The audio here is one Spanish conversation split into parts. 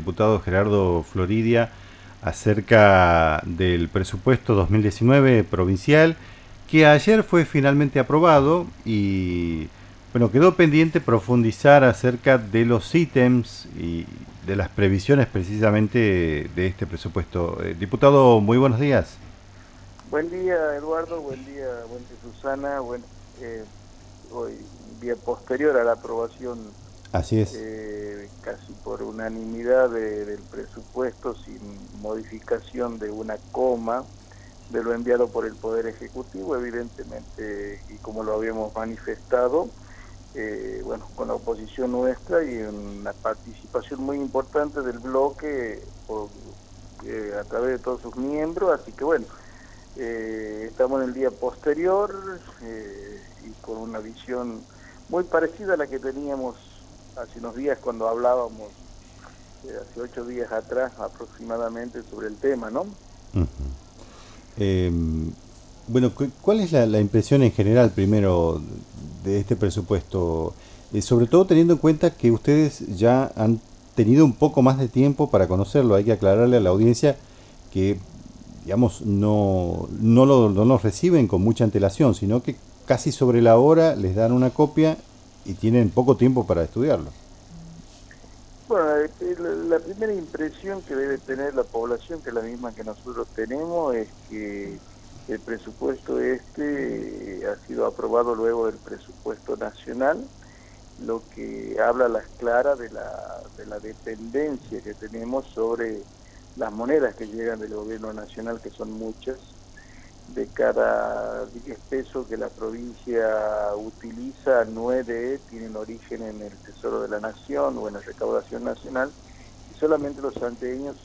diputado Gerardo Floridia acerca del presupuesto 2019 provincial, que ayer fue finalmente aprobado y bueno, quedó pendiente profundizar acerca de los ítems y de las previsiones precisamente de este presupuesto. Diputado, muy buenos días. Buen día, Eduardo. Buen día, Susana. Hoy, día posterior a la aprobación Así es. casi por unanimidad del presupuesto, sin modificación de una coma de lo enviado por el Poder Ejecutivo, evidentemente, y como lo habíamos manifestado, bueno, con la oposición nuestra y una participación muy importante del bloque a través de todos sus miembros, así que bueno. Estamos en el día posterior y con una visión muy parecida a la que teníamos hace unos días cuando hablábamos, hace 8 días atrás aproximadamente, sobre el tema, ¿no? Uh-huh. Eh, bueno, ¿cuál es la impresión en general primero de este presupuesto? Sobre todo teniendo en cuenta que ustedes ya han tenido un poco más de tiempo para conocerlo. Hay que aclararle a la audiencia que, digamos, no lo reciben con mucha antelación, sino que casi sobre la hora les dan una copia y tienen poco tiempo para estudiarlo. Bueno, la primera impresión que debe tener la población, que es la misma que nosotros tenemos, es que el presupuesto ha sido aprobado luego del presupuesto nacional, lo que habla a las claras de la dependencia que tenemos sobre las monedas que llegan del gobierno nacional, que son muchas. De cada 10 pesos que la provincia utiliza, 9 tienen origen en el Tesoro de la Nación o en la recaudación nacional, y solamente los santiagueños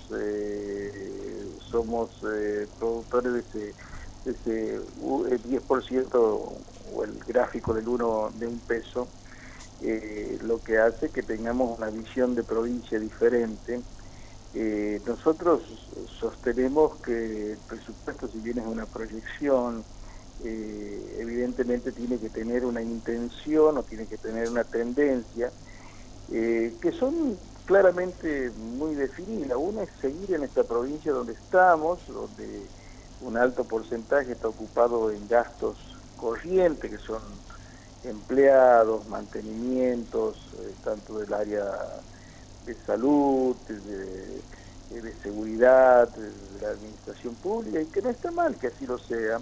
somos productores de ese 10% o el gráfico de un peso, lo que hace que tengamos una visión de provincia diferente. Nosotros sostenemos que el presupuesto, si bien es una proyección, evidentemente tiene que tener una intención o tiene que tener una tendencia, que son claramente muy definidas. Una es seguir en esta provincia donde estamos, donde un alto porcentaje está ocupado en gastos corrientes, que son empleados, mantenimientos, tanto del área de salud, de seguridad, de la administración pública, y que no está mal que así lo sea,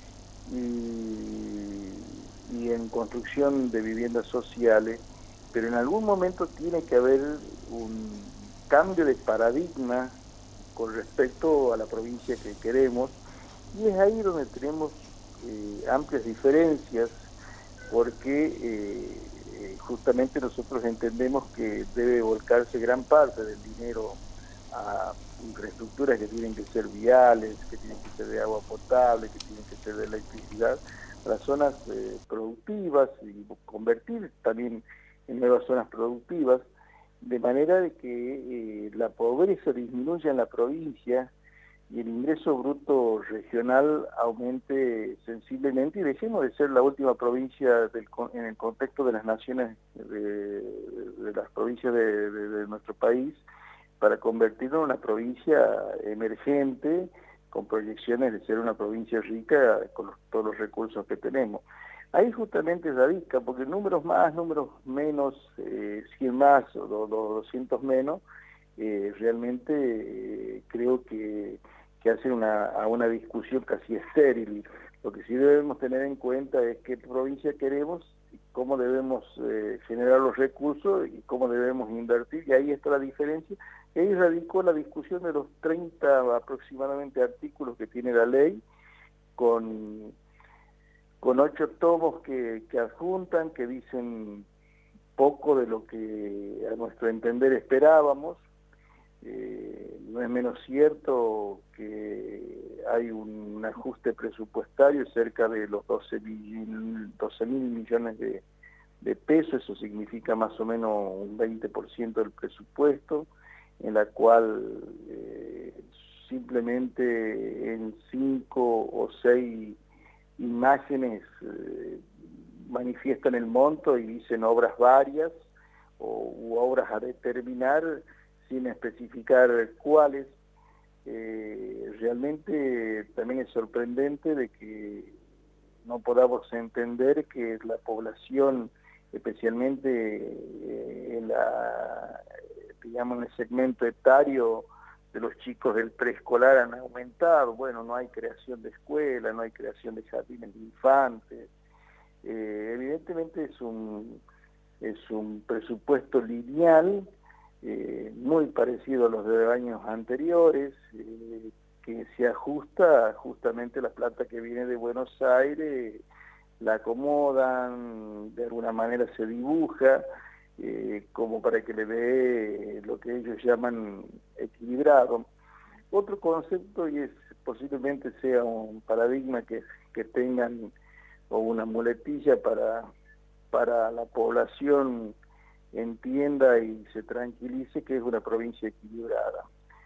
y en construcción de viviendas sociales, pero en algún momento tiene que haber un cambio de paradigma con respecto a la provincia que queremos, y es ahí donde tenemos amplias diferencias, porque justamente nosotros entendemos que debe volcarse gran parte del dinero a infraestructuras que tienen que ser viales, que tienen que ser de agua potable, que tienen que ser de electricidad, a las zonas productivas, y convertir también en nuevas zonas productivas, de manera de que la pobreza disminuya en la provincia y el ingreso bruto regional aumente sensiblemente, y dejemos de ser la última provincia en el contexto de las naciones, de las provincias de nuestro país, para convertirnos en una provincia emergente, con proyecciones de ser una provincia rica con todos los recursos que tenemos. Ahí justamente radica, porque números más, números menos, 100 más o 200 menos, realmente creo que hacen a una discusión casi estéril. Lo que sí debemos tener en cuenta es qué provincia queremos, cómo debemos generar los recursos y cómo debemos invertir, y ahí está la diferencia. Y ahí radicó la discusión de los 30 aproximadamente artículos que tiene la ley, con 8 tomos que adjuntan, que dicen poco de lo que a nuestro entender esperábamos. No es menos cierto que hay un ajuste presupuestario cerca de los 12 mil millones de pesos. Eso significa más o menos un 20% del presupuesto, en la cual simplemente en 5 o 6 imágenes manifiestan el monto y dicen obras varias u obras a determinar, sin especificar cuáles. Realmente también es sorprendente de que no podamos entender que la población, especialmente digamos, en el segmento etario de los chicos del preescolar, han aumentado. Bueno, no hay creación de escuelas, no hay creación de jardines de infantes. Evidentemente es un presupuesto lineal, muy parecido a los de años anteriores, que se ajusta justamente a la plata que viene de Buenos Aires, la acomodan, de alguna manera se dibuja, como para que le dé lo que ellos llaman equilibrado. Otro concepto, y es posiblemente sea un paradigma que tengan, o una muletilla para la población entienda y se tranquilice, que es una provincia equilibrada.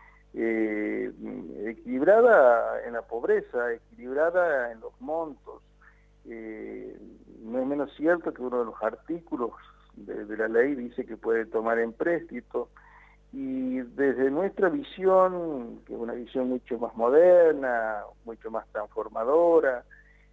Equilibrada en la pobreza, equilibrada en los montos. No es menos cierto que uno de los artículos de la ley dice que puede tomar empréstito, y desde nuestra visión, que es una visión mucho más moderna, mucho más transformadora,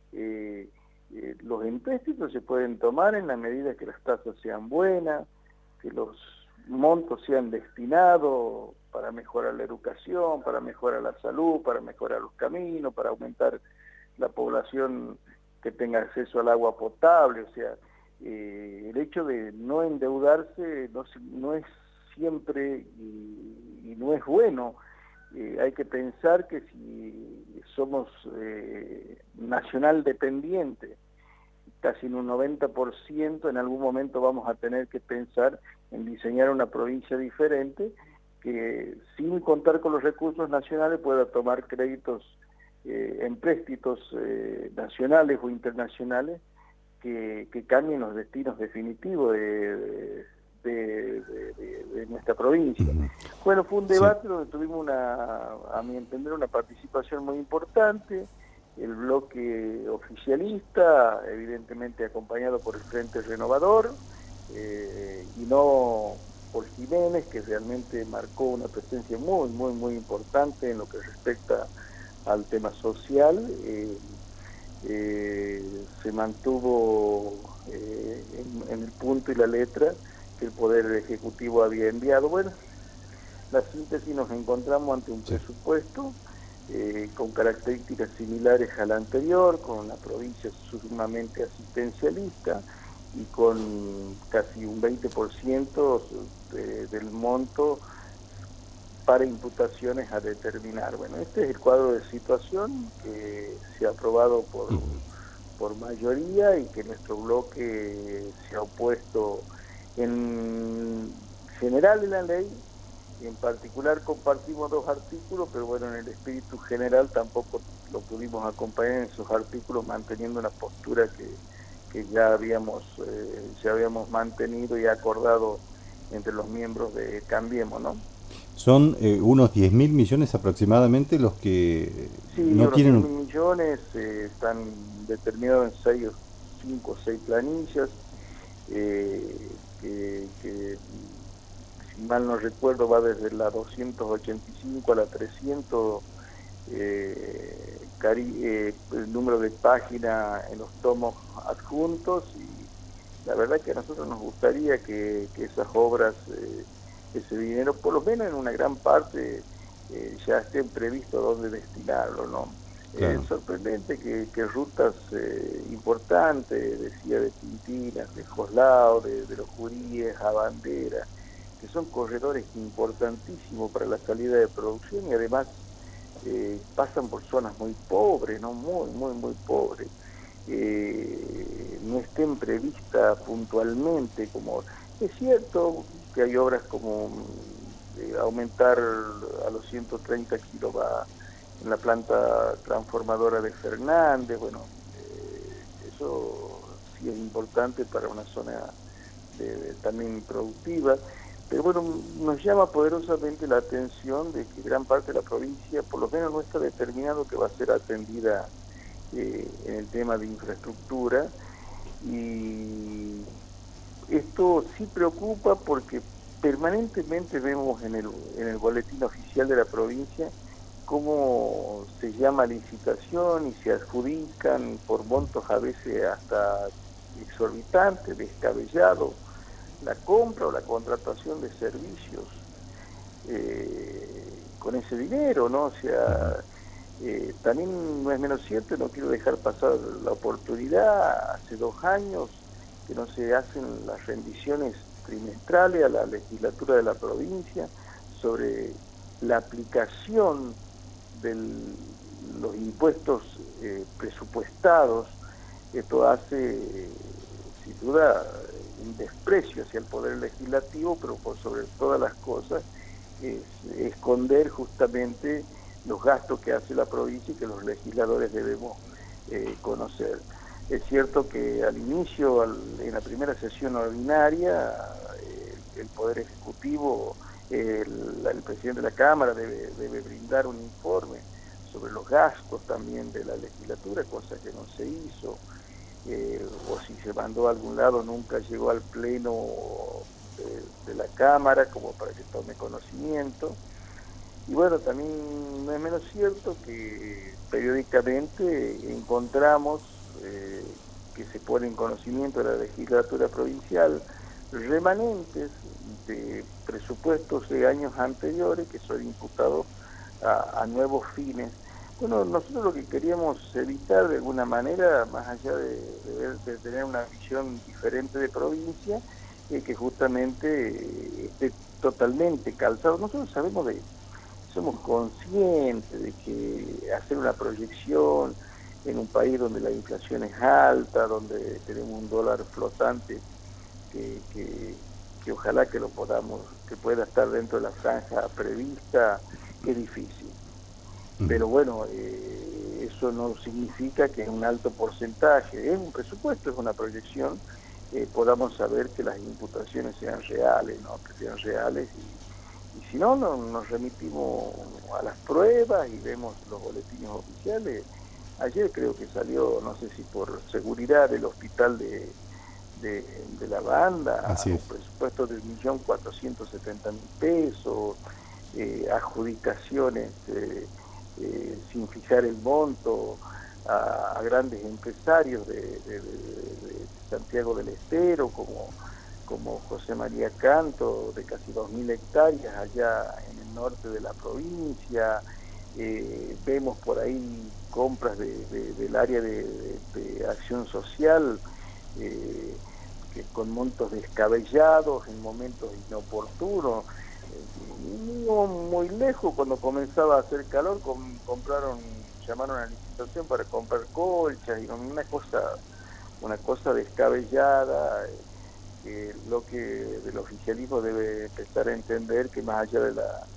los empréstitos se pueden tomar en la medida que las tasas sean buenas, que los montos sean destinados para mejorar la educación, para mejorar la salud, para mejorar los caminos, para aumentar la población que tenga acceso al agua potable. O sea, el hecho de no endeudarse no es siempre y no es bueno. Hay que pensar que si somos nacional dependiente, casi en un 90%, en algún momento vamos a tener que pensar en diseñar una provincia diferente que, sin contar con los recursos nacionales, pueda tomar créditos, empréstitos nacionales o internacionales que cambien los destinos definitivos de nuestra provincia. Bueno, fue un debate donde tuvimos a mi entender, una participación muy importante. El bloque oficialista, evidentemente acompañado por el Frente Renovador, y no por Jiménez, que realmente marcó una presencia muy importante en lo que respecta al tema social. Se mantuvo en el punto y la letra que el Poder Ejecutivo había enviado. Bueno, la síntesis, nos encontramos ante un presupuesto con características similares a la anterior, con una provincia sumamente asistencialista y con casi un 20% del monto para imputaciones a determinar. Bueno, este es el cuadro de situación que se ha aprobado por mayoría y que nuestro bloque se ha opuesto en general en la ley. En particular compartimos 2 artículos, pero bueno, en el espíritu general tampoco lo pudimos acompañar en esos artículos, manteniendo una postura que ya habíamos mantenido y acordado entre los miembros de Cambiemos, ¿no? Son unos 10.000 millones aproximadamente los que sí, no unos tienen... 10.000 millones, están determinados en 5 o 6 planillas, que si mal no recuerdo va desde la 285 a la 300, el número de páginas en los tomos adjuntos, y la verdad que a nosotros nos gustaría que esas obras, ese dinero, por lo menos en una gran parte, ya estén previstos dónde destinarlo, ¿no? Claro. Es sorprendente que rutas importantes, decía, de Tintinas, de Joslao, de los Juríes a Bandera, que son corredores importantísimos para la salida de producción, y además pasan por zonas muy pobres, ¿no? Muy pobres. No estén previstas puntualmente, como es cierto que hay obras como aumentar a los 130 kilovatios en la planta transformadora de Fernández. Bueno, eso sí es importante para una zona también productiva, pero bueno, nos llama poderosamente la atención de que gran parte de la provincia, por lo menos, no está determinado que va a ser atendida en el tema de infraestructura, y esto sí preocupa porque permanentemente vemos en el boletín oficial de la provincia cómo se llama licitación y se adjudican por montos a veces hasta exorbitantes, descabellados, la compra o la contratación de servicios con ese dinero, ¿no? O sea, también no es menos cierto, no quiero dejar pasar la oportunidad, hace 2 años que no se hacen las rendiciones trimestrales a la legislatura de la provincia sobre la aplicación de los impuestos presupuestados. Esto hace, sin duda, un desprecio hacia el Poder Legislativo, pero por sobre todas las cosas, es esconder justamente los gastos que hace la provincia y que los legisladores debemos conocer. Es cierto que al inicio, en la primera sesión ordinaria, el Poder Ejecutivo, el presidente de la Cámara debe brindar un informe sobre los gastos también de la legislatura, cosa que no se hizo, o si se mandó a algún lado nunca llegó al pleno de la Cámara como para que tome conocimiento. Y bueno, también no es menos cierto que periódicamente encontramos que se pone en conocimiento de la legislatura provincial remanentes de presupuestos de años anteriores que son imputados a nuevos fines. Bueno, nosotros lo que queríamos evitar de alguna manera, más allá de tener una visión diferente de provincia, es que justamente esté totalmente calzado. Nosotros somos conscientes de que hacer una proyección en un país donde la inflación es alta, donde tenemos un dólar flotante que ojalá que que pueda estar dentro de la franja prevista, es difícil. Pero bueno, eso no significa que en un alto porcentaje, es un presupuesto, es una proyección, podamos saber que las imputaciones sean reales, ¿no? Que sean reales y si no, nos remitimos a las pruebas y vemos los boletines oficiales. Ayer creo que salió, no sé si por seguridad, del hospital de la banda, un presupuesto de 1.470.000 pesos, adjudicaciones sin fijar el monto a grandes empresarios de Santiago del Estero, como José María Canto, de casi 2.000 hectáreas allá en el norte de la provincia. Vemos por ahí compras del área de acción social, que con montos descabellados, en momentos inoportunos. No muy lejos, cuando comenzaba a hacer calor, llamaron a la licitación para comprar colchas, y una cosa descabellada. Lo que del oficialismo debe empezar a entender que más allá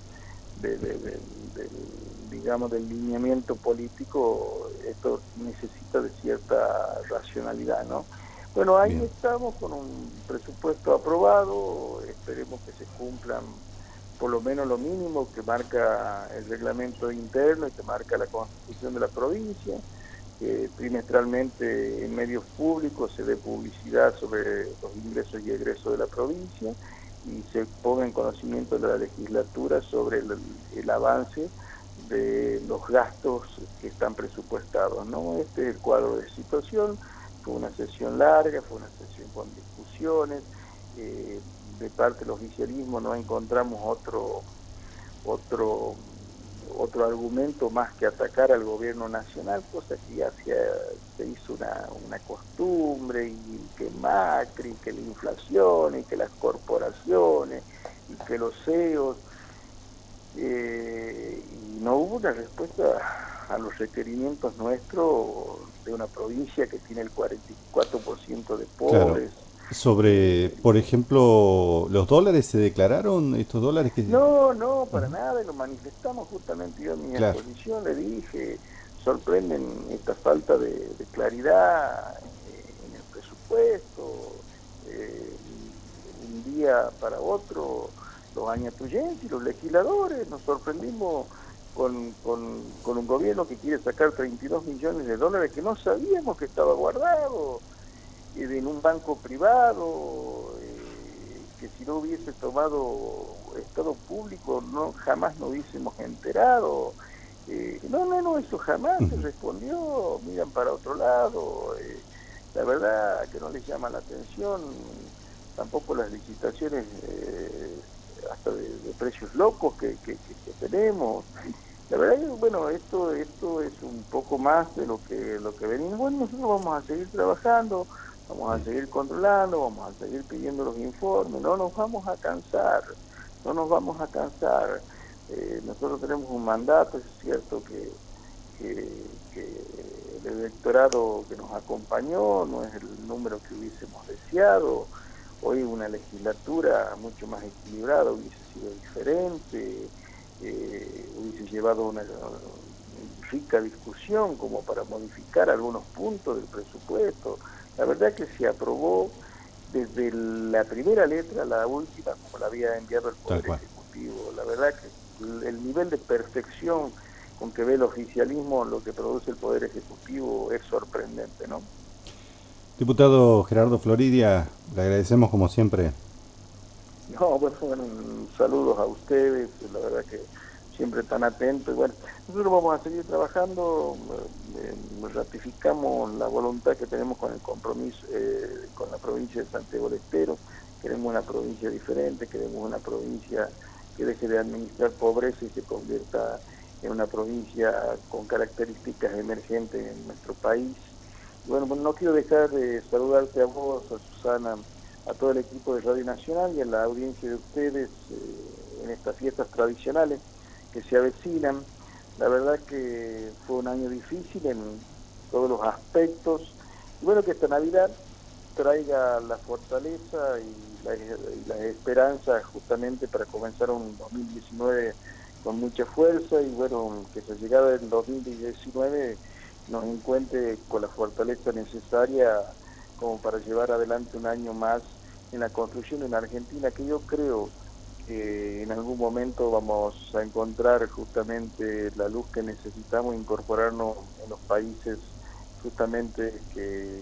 digamos, del lineamiento político, esto necesita de cierta racionalidad, ¿no? Bueno, ahí Bien. Estamos con un presupuesto aprobado, esperemos que se cumplan por lo menos lo mínimo que marca el reglamento interno y que marca la Constitución de la provincia, que trimestralmente en medios públicos se dé publicidad sobre los ingresos y egresos de la provincia y se ponga en conocimiento de la legislatura sobre el avance de los gastos que están presupuestados, ¿no? Este es el cuadro de situación. Fue una sesión larga, fue una sesión con discusiones. De parte del oficialismo no encontramos otro argumento más que atacar al gobierno nacional, cosa que ya se hizo una costumbre, y que Macri, que la inflación, y que las corporaciones, y que los CEOs, y no hubo una respuesta a los requerimientos nuestros de una provincia que tiene el 44% de pobres. Claro. Sobre, por ejemplo, ¿los dólares se declararon? ¿Estos dólares que...? No, para nada, y lo manifestamos justamente yo en mi exposición, le dije, sorprenden esta falta de claridad en el presupuesto, un día para otro, los añatuyenses y los legisladores, nos sorprendimos con un gobierno que quiere sacar 32 millones de dólares que no sabíamos que estaba guardado, en un banco privado, que si no hubiese tomado estado público no jamás nos hubiésemos enterado. No, eso jamás se respondió, miran para otro lado. La verdad que no les llama la atención tampoco las licitaciones hasta de precios locos que tenemos. La verdad que, bueno, esto es un poco más de lo que venimos. Bueno, nosotros vamos a seguir trabajando, vamos a seguir controlando, vamos a seguir pidiendo los informes, no nos vamos a cansar, no nos vamos a cansar. Nosotros tenemos un mandato, es cierto que el electorado que nos acompañó no es el número que hubiésemos deseado. Hoy una legislatura mucho más equilibrada hubiese sido diferente, hubiese llevado una rica discusión como para modificar algunos puntos del presupuesto. La verdad que se aprobó desde la primera letra a la última, como la había enviado el Poder Ejecutivo. La verdad que el nivel de perfección con que ve el oficialismo lo que produce el Poder Ejecutivo es sorprendente, ¿no? Diputado Gerardo Floridia, le agradecemos como siempre. No, bueno, saludos a ustedes, la verdad que siempre tan atentos. Bueno, nosotros vamos a seguir trabajando, ratificamos la voluntad que tenemos con el compromiso con la provincia de Santiago del Estero. Queremos una provincia diferente, queremos una provincia que deje de administrar pobreza y se convierta en una provincia con características emergentes en nuestro país. Y bueno, no quiero dejar de saludarte a vos, a Susana, a todo el equipo de Radio Nacional y a la audiencia de ustedes en estas fiestas tradicionales que se avecinan. La verdad que fue un año difícil en todos los aspectos. Y bueno, que esta Navidad traiga la fortaleza y la esperanza justamente para comenzar un 2019 con mucha fuerza y bueno, que esa llegada del 2019 nos encuentre con la fortaleza necesaria como para llevar adelante un año más en la construcción de una Argentina que yo creo que en algún momento vamos a encontrar justamente la luz que necesitamos, incorporarnos en los países justamente que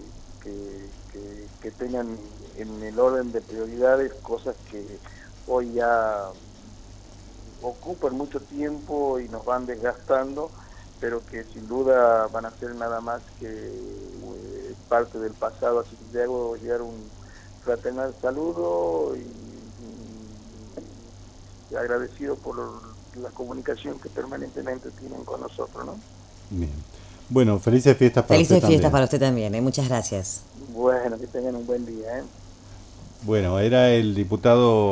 tengan en el orden de prioridades cosas que hoy ya ocupan mucho tiempo y nos van desgastando, pero que sin duda van a ser nada más que parte del pasado. Así que le hago llegar un fraternal saludo y agradecido por la comunicación que permanentemente tienen con nosotros, ¿no? Bien. Bueno, felices fiestas para usted también. Felices fiestas para usted también, muchas gracias. Bueno, que tengan un buen día, Bueno, era el diputado